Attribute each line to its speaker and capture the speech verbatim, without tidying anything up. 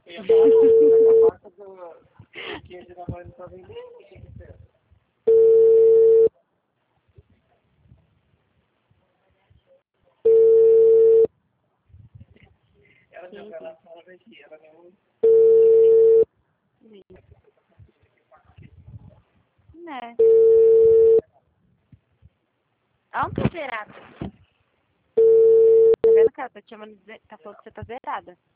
Speaker 1: ia falar, não, a marca do queijo da mãe não tá vendendo, o que que é? Ela já vai lá fora daqui, ela não...
Speaker 2: Né? Olha um tá zerado. Tá vendo que ela tá te chamando, de ze- tá falando que você tá zerada.